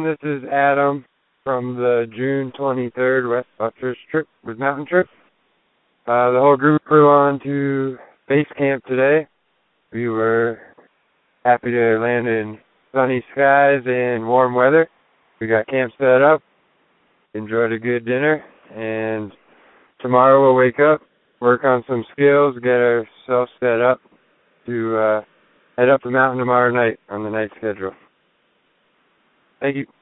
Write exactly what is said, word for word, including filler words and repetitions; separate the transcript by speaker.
Speaker 1: This is Adam from the June twenty-third West Buttress trip with Mountain Trip. Uh, the whole group flew on to base camp today. We were happy to land in sunny skies and warm weather. We got camp set up, enjoyed a good dinner, and tomorrow we'll wake up, work on some skills, get ourselves set up to uh, head up the mountain tomorrow night on the night schedule. Thank you.